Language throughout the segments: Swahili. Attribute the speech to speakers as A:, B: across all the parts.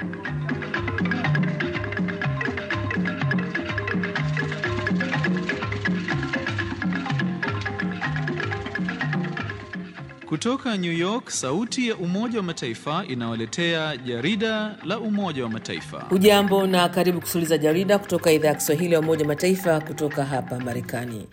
A: Kutoka New York, sauti ya Umoja wa Mataifa inawaletea jarida la Umoja wa Mataifa.
B: Hujambo na karibu kusikiliza jarida kutoka idhaa ya Kiswahili ya Umoja wa Mataifa kutoka hapa Marekani.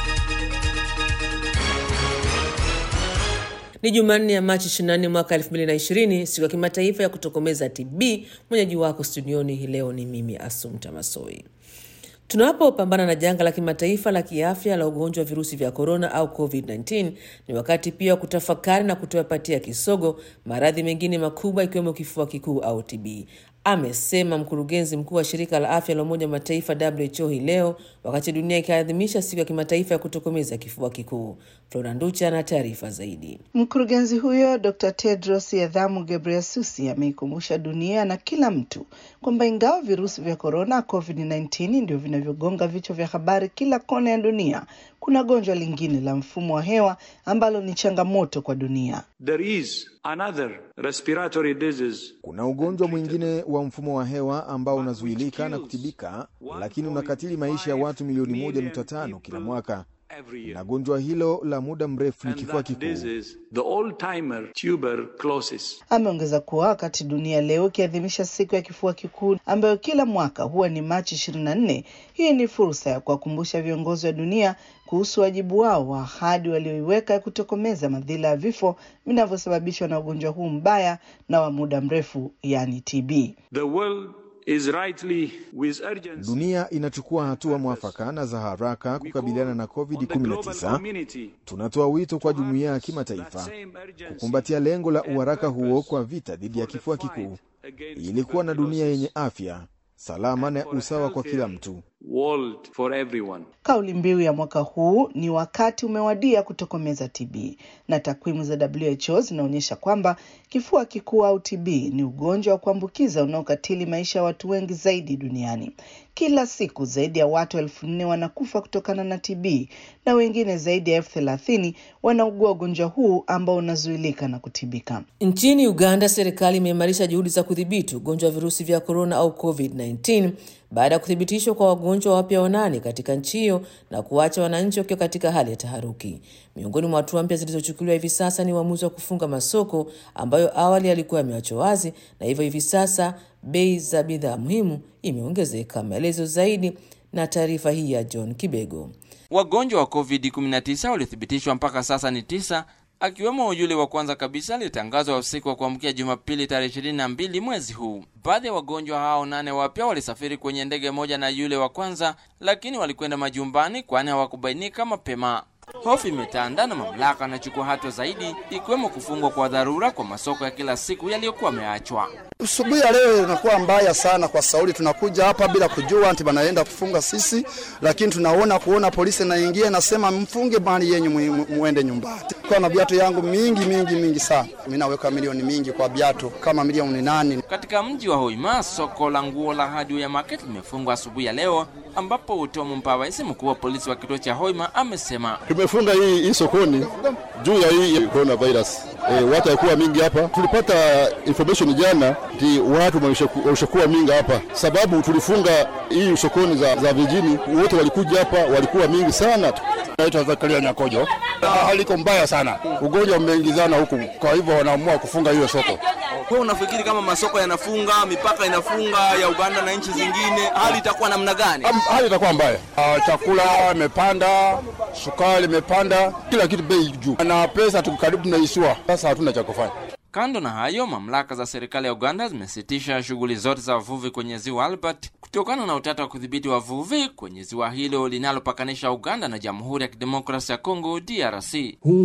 B: Ni Jumanne ya Machi 24 mwaka 2020, siku ya kimataifa ya kutokomeza TB. Mwenyeji wako studioni hii leo ni mimi Asumta Masoi. Tunapopambana na janga la kimataifa la kiafya la ugonjwa wa virusi vya corona au COVID-19, ni wakati pia kutafakari na kutoyapatia kisogo maradhi mengine makubwa ikiwemo kifua kikuu au TB. Amesema mkurugenzi mkuu wa shirika la afya la Umoja wa Mataifa WHO hii leo wakati dunia ikiadhimisha siku ya kimataifa ya kutokomeza kifua kikuu. Flora Nducha na taarifa zaidi.
C: Mkurugenzi huyo Dr. Tedros Adhanom Ghebreyesus ameikumbusha dunia na kila mtu kwamba ingawa virusi vya corona COVID-19 ndio vinavyogonga vichwa vya habari kila kona ya dunia, kuna gonjwa lingine la mfumo wa hewa ambalo ni changamoto kwa dunia.
D: There is another respiratory disease.
E: Kuna ugonjwa mwingine wa mfumo wa hewa ambao unazuilika na kutibika, lakini unakatili maisha ya watu milioni 1.5 kila mwaka. Na gonjwa hilo la muda mrefu ni kifua kikuu.
D: The old-timer tuberculosis.
C: Ameongeza kuwa wakati dunia leo ikiadhimisha siku ya kifua kikuu ambayo kila mwaka huwa ni Machi 24, hii ni fursa ya kuwakumbusha viongozi wa dunia kuhusu wajibu wao wa ahadi walioiweka ya kutokomeza madhila ya vifo vinavyosababishwa na ugonjwa huu mbaya na wa muda mrefu, yani TB.
D: The world is rightly with urgency.
E: Dunia inachukua hatua mwafaka na za haraka kukabiliana na COVID-19. Tunatoa wito kwa jumuiya ya kimataifa kukumbatia lengo la uharaka huo kwa vita dhidi ya kifua kikuu, ili kuwa na dunia yenye afya, salama na usawa kwa kila mtu.
D: World for everyone.
C: Kauli mbiu ya mwaka huu ni wakati umewadia kutokomeza TB, na takwimu za WHO zinaonyesha kwamba kifua kikuu au TB ni ugonjwa wa kuambukiza unaokatili maisha ya watu wengi zaidi duniani. Kila siku zaidi ya watu 4,000 wanakufa kutokana na TB na wengine zaidi ya 30,000 wanaugua ugonjwa huu ambao unazuilika na kutibika.
B: Nchini Uganda, serikali imeimarisha juhudi za kudhibiti ugonjwa wa virusi vya corona au COVID-19 baada ya kuthibitishwa kwa wagonjwa wapya 8 katika nchi hiyo na kuacha wananchi wakiwa katika hali ya taharuki. Miongoni mwa hatua mpya zilizochukuliwa hivi sasa ni uamuzi wa kufunga masoko ambayo awali yalikuwa yameachwa wazi, na hivyo hivi sasa bei za bidhaa muhimu imeongezeka. Maelezo zaidi na taarifa hii ya John Kibego.
F: Wagonjwa wa COVID-19 walithibitishwa mpaka sasa ni 9, akiwemo yule wa kwanza kabisa alitangazwa usiku wa kuamkia Jumapili tarehe 22 mwezi huu. Baadhi ya wagonjwa hao 8 wapya walisafiri kwenye ndege moja na yule wa kwanza, lakini walikwenda majumbani kwani hawakubainika mapema. Hofu imetanda na mamlaka yanachukua hatua zaidi, ikiwemo kufungwa kwa dharura kwa masoko ya kila siku yaliyokuwa yameachwa.
G: Asubuhi ya leo inakuwa mbaya sana kwa Sauli. Tunakuja hapa bila kujua ati banaenda kufunga sisi, lakini kuona polisi naingia nasema mfunge bali yenyu muende nyumbani. Kwa na viatu yangu mingi sana. Mimi naweka milioni mingi kwa viatu kama milioni 8.
F: Katika mji wa Hoima, soko la nguo la Hadwaya Market limefungwa asubuhi ya leo, ambapo Utomo Mpawaisi, mkuu wa polisi wa kituo cha Hoima, amesema
H: tumefunga hii sokoni juu ya hii coronavirus. Watu walikuwa mingi hapa. Tulipata information jana ati watu wameshakuwa mingi hapa. Sababu tulifunga hii sokoni za vijijini, wote walikuja hapa walikuwa mingi sana. Naitwa Zakaria Nyakojo. Haliko mbaya sana. Ugonjwa umeingizana huku. Kwa hivyo wanaamua kufunga hiyo soko.
F: Kwa unafikiri kama masoko yanafunga, mipaka inafunga ya Uganda na nchi zingine, hali itakuwa namna gani?
H: Hali itakuwa mbaya. Chakula imepanda, sukari imepanda, kila kitu bei juu. Na pesa tukaribu tunaishiwa. Sasa hatuna cha kufanya.
F: Kando na hayo, mamlaka za serikali ya Uganda zimesitisha shughuli zote za wavuvi kwenye ziwa Albert kutokana na utata wa kudhibiti wavuvi kwenye ziwa hilo linalopakanisha Uganda na Jamhuri ya Kidemokrasia ya Kongo DRC.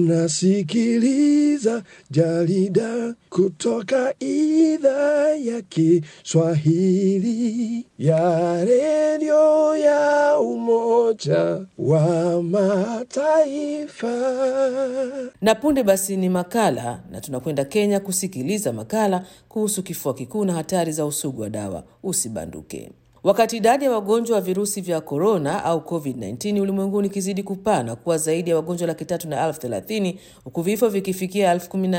I: Unasikiliza jarida kutoka idhaa ya Kiswahili ya redio ya Umoja wa Mataifa.
B: Na punde basi ni makala, na tunakwenda Kenya kusikiliza makala kuhusu kifua kikuu na hatari za usugu wa dawa. Usibanduke. Wakati idadi ya wagonjwa wa virusi vya korona au COVID-19 ulimwenguni ikizidi kupana kuwa zaidi ya wagonjwa 330,000 huku vifo vikifikia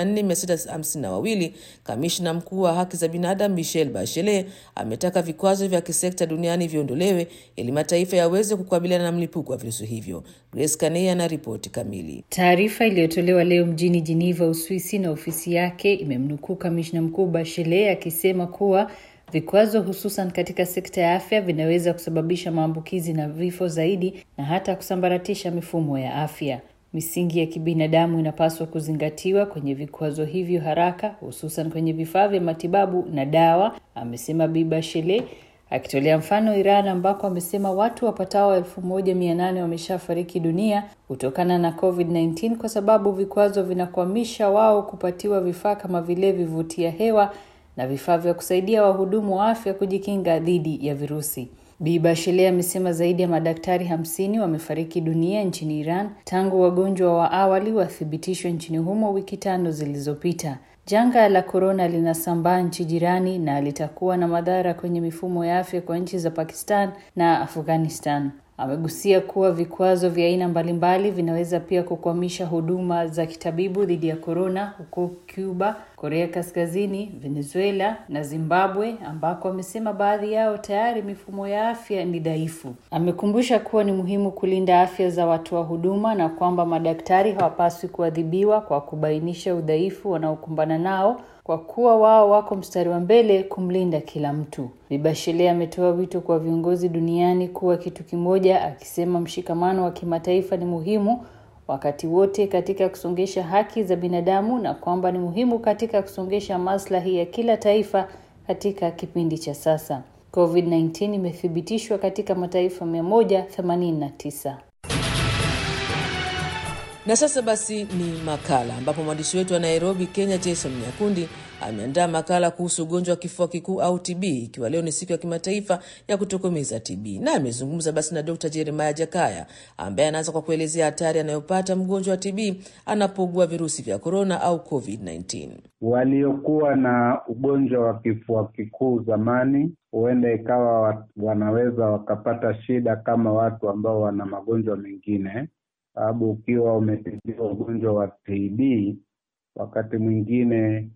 B: 14,652, kamishna mkuu wa haki za binadamu Michelle Bachelet ametaka vikwazo vya kisekta duniani viondolewe ili mataifa yaweze kukabiliana na mlipuko wa virusi hivyo. Grace Kanea na ripoti kamili.
J: Taarifa iliyotolewa leo mjini Geneva, Uswisi na ofisi yake imemnukuu kamishna mkuu Bachelet akisema kuwa vikwazo hususan katika sekta ya afya vinaweza kusababisha maambukizi na vifo zaidi na hata kusambaratisha mifumo ya afya. Misingi ya kibinadamu inapaswa kuzingatiwa kwenye vikwazo hivyo haraka, hususan kwenye vifaa vya matibabu na dawa, amesema Bi Bachelet, akitolea mfano Iran ambako amesema watu wapatao 1,800 wameshafariki dunia kutokana na COVID-19 kwa sababu vikwazo vinakwamisha wao kupatiwa vifaa kama vile vivutia hewa na vifaa vya kusaidia wahudumu wa afya kujikinga dhidi ya virusi. Bi Bachelet amesema zaidi ya madaktari 50 wamefariki dunia nchini Iran tangu wagonjwa wa awali wathibitishwe nchini humo wiki 5 zilizopita. Janga la corona linasambaa nchi jirani na litakuwa na madhara kwenye mifumo ya afya kwa nchi za Pakistan na Afghanistan. Amegusia kuwa vikwazo vya aina mbalimbali vinaweza pia kukwamisha huduma za kitabibu dhidi ya corona huko Cuba, Korea Kaskazini, Venezuela na Zimbabwe ambako amesema baadhi yao tayari mifumo ya afya ni dhaifu. Amekumbusha kuwa ni muhimu kulinda afya za watu wa huduma na kwamba madaktari hawapaswi kuadhibiwa kwa kubainisha udhaifu wanaokumbana nao kwa kuwa wao wako mstari wa mbele kumlinda kila mtu. Bi Bachelet ametoa wito kwa viongozi duniani kuwa kitu kimoja, akisema mshikamano wa kimataifa ni muhimu wakati wote katika kusongesha haki za binadamu na kwamba ni muhimu katika kusongesha maslahi ya kila taifa katika kipindi cha sasa. COVID-19 imethibitishwa katika mataifa 189.
B: Na sasa basi ni makala ambapo mwandishi wetu wa Nairobi, Kenya, Jason Nyakundi ameandaa makala kuhusu ugonjwa wa kifua kikuu au TB, ikiwa leo ni siku ya kimataifa ya kutokomeza TB. Na amezungumza basi na Dr. Jeremiah Jakaya ambaye anaanza kwa kuelezea hatari anayopata mgonjwa wa TB anapougua virusi vya corona au COVID-19.
K: Waliokuwa na ugonjwa wa kifua kikuu zamani huenda ikawa wanaweza wakapata shida kama watu ambao wana magonjwa mengine. Sababu ukiwa umetibiwa ugonjwa wa TB, wakati mwingine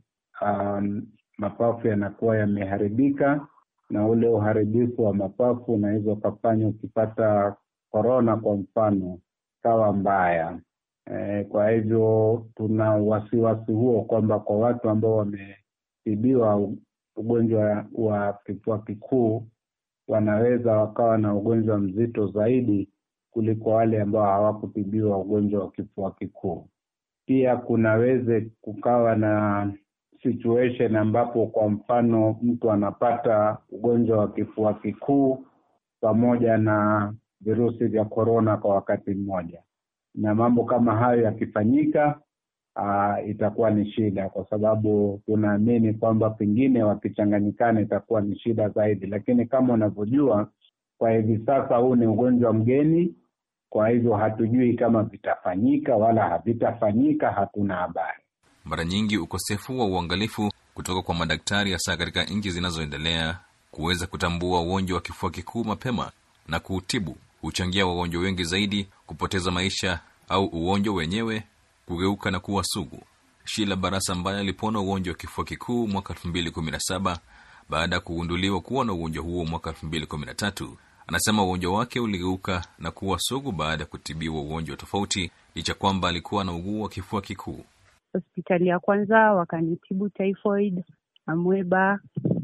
K: mapafu yanakuwa yameharibika, na ule uharibifu wa mapafu unaweza ukafanya ukipata corona kwa mfano kawa mbaya. Kwa hivyo tuna wasiwasi huo kwamba kwa watu ambao wametibiwa ugonjwa wa kifua kikuu wanaweza wakawa na ugonjwa mzito zaidi kuliko wale ambao hawakutibiwa ugonjwa wa kifua kikuu. Pia kunaweza kukawa na situation ambapo kwa mfano mtu anapata ugonjwa wa kifua kikuu pamoja na virusi vya corona kwa wakati mmoja. Na mambo kama hayo yakifanyika itakuwa ni shida, kwa sababu tunaamini kwamba pengine wakichanganyikana itakuwa ni shida zaidi. Lakini kama unavyojua kwa hivi sasa huu ni ugonjwa mgeni, kwa hivyo hatujui kama vitafanyika wala havitafanyika, hatuna habari.
L: Mara nyingi ukosefu wa uangalifu kutoka kwa madaktari hasa katika nchi zinazoendelea kuweza kutambua ugonjwa wa kifua kikuu mapema na kuutibu huchangia wagonjwa wengi zaidi kupoteza maisha au ugonjwa wenyewe kugeuka na kuwa sugu. Sheila Barasa ambaye alipona ugonjwa wa kifua kikuu mwaka 2017 baada ya kugunduliwa kuwa na ugonjwa huo mwaka 2013, anasema ugonjwa wake uligeuka na kuwa sugu baada ya kutibiwa ugonjwa tofauti licha kwamba alikuwa na ugua kifua kikuu.
M: Hospitali ya kwanza wakanitibu typhoid, amoeba,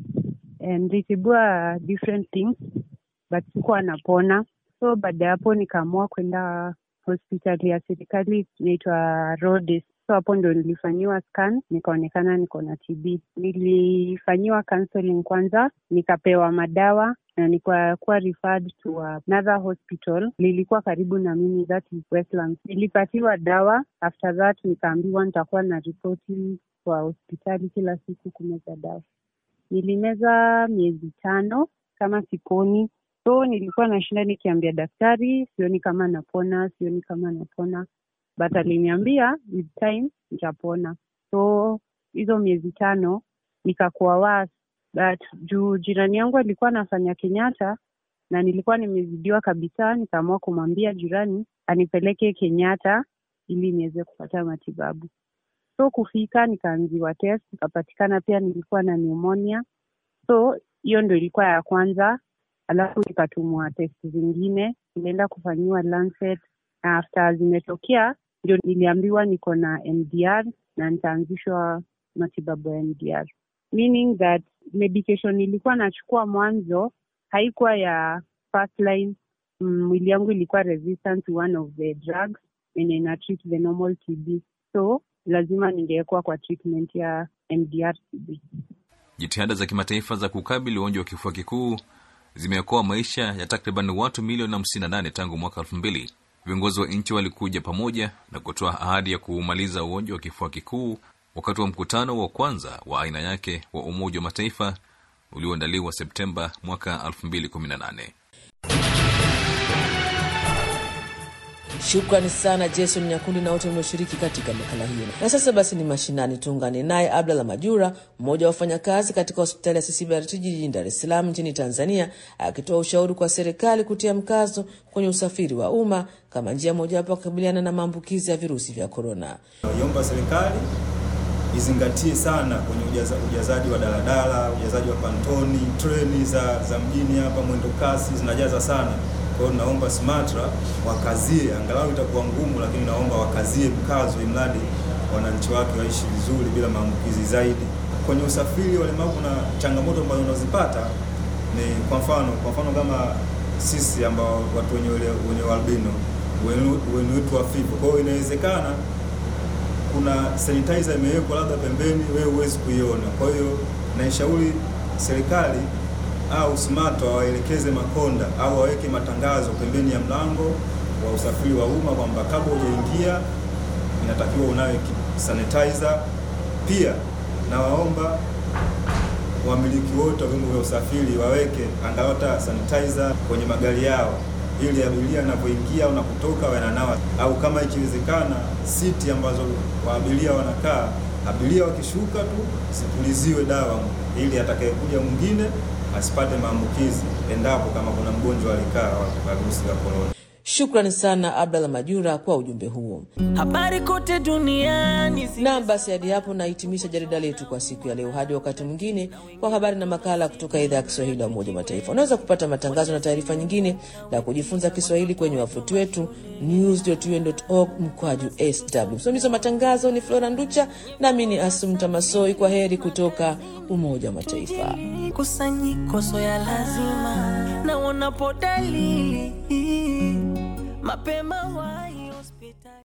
M: and nilitibua different things but sikuwa napona. So baada ya hapo nikaamua kwenda hospitali ya serikali inaitwa Rhodes. So hapo ndo nilifanyiwa scan, nikaonekana niko na TB. Nilifanyiwa counseling kwanza, nikapewa madawa na nikakuwa referred to another hospital. Lilikuwa karibu na mimi, that is Westlands. Nilipatiwa dawa, after that nikaambiwa nitakuwa na ripoti kwa hospitali kila siku kumeza dawa. Nilimeza miezi 5 kama sikoni. So nilikuwa nashinda nikiambia daktari, sioni kama napona. But aliniambia with time nitapona. So hizo miezi 5 nikakuwa worse. But juu jirani yangu alikuwa anafanya Kenyatta na nilikuwa nimezidiwa kabisa, nikaamua kumwambia jirani anipeleke Kenyatta ili niweze kupata matibabu. So kufika nikaanziwa test, nikapatikana pia nilikuwa na pneumonia. So hiyo ndio ilikuwa ya kwanza, alafu nikatumwa test zingine, nilienda kufanyiwa Lancet, na after zimetokea ndio niliambiwa niko na MDR na nitaanzishwa matibabu ya MDR. Meaning that medication nilikuwa nachukua mwanzo haikuwa ya first line. Mwili yangu ilikuwa resistant to one of the drugs and ina treat the normal TB. So lazima ningekuwa kwa treatment ya MDR TB.
L: Jitihada za kimataifa za kukabili ugonjwa wa kifua kikuu zimeokoa maisha ya takriban watu milioni 58 tangu mwaka 2000. Viongozi wa nchi walikuja pamoja na kutoa ahadi ya kuumaliza ugonjwa wa kifua kikuu wakati wa mkutano wa kwanza wa aina yake wa Umoja wa Mataifa ulioandaliwa Septemba mwaka 2018.
B: Shukrani sana Jason Nyakundi na wote mlioshiriki katika makala hiyo. Na sasa basi ni mashinani, tuungane naye Abdalla Majura, mmoja wa wafanyakazi katika hospitali ya CCBRT jijini Dar es Salaam nchini Tanzania, akitoa ushauri kwa serikali kutia mkazo kwenye usafiri wa umma kama njia mojawapo ya kukabiliana na maambukizi ya virusi vya corona.
N: Naomba serikali izingatie sana kwenye ujazaji wa daladala, ujazaji wa pantoni, treni za mjini hapa mwendo kasi zinajaza sana. Kwa hiyo naomba SMATRA wakazie, angalau itakuwa ngumu lakini naomba wakazie mkazo imradi wananchi wake waishi vizuri bila maambukizi zaidi. Kwenye usafiri walemavu na changamoto ambazo unazipata ni kwa mfano kama sisi ambao watu wenye albino, wenye wetu wa FIBO. Kwa hiyo inawezekana kuna sanitizer imewekwa labda pembeni, wewe huwezi kuiona. Kwa hiyo naishauri serikali au SMATRA waelekeze makonda au waweke matangazo pembeni ya mlango wa usafiri wa umma kwamba kabla hujaingia inatakiwa unawe sanitizer. Pia na waomba wamiliki wote wa vyombo vya usafiri waweke angalau sanitizer kwenye magari yao ili abiria anapoingia au kutoka wananawa, au kama ikiwezekana siti ambazo waabiria wanakaa, abiria wakishuka tu sipuliziwe dawa ili atakayekuja mwingine asipate maambukizi endapo kama kuna mgonjwa alikaa wa virusi vya corona.
B: Shukrani sana Abdalla Majura kwa ujumbe huo. Habari kote duniani. Na basi hadi hapo nahitimisha jarida letu kwa siku ya leo. Hadi wakati mwingine kwa habari na makala kutoka idhaa ya Kiswahili ya Umoja wa Mataifa. Unaweza kupata matangazo na taarifa nyingine na kujifunza Kiswahili kwenye wavuti wetu news.un.org/sw. Msomi wa matangazo ni Flora Nducha na mimi ni Asumta Masoi. Kwa heri kutoka Umoja wa Mataifa.
O: Kusanyiko so ya lazima na wanapodalili mapema wa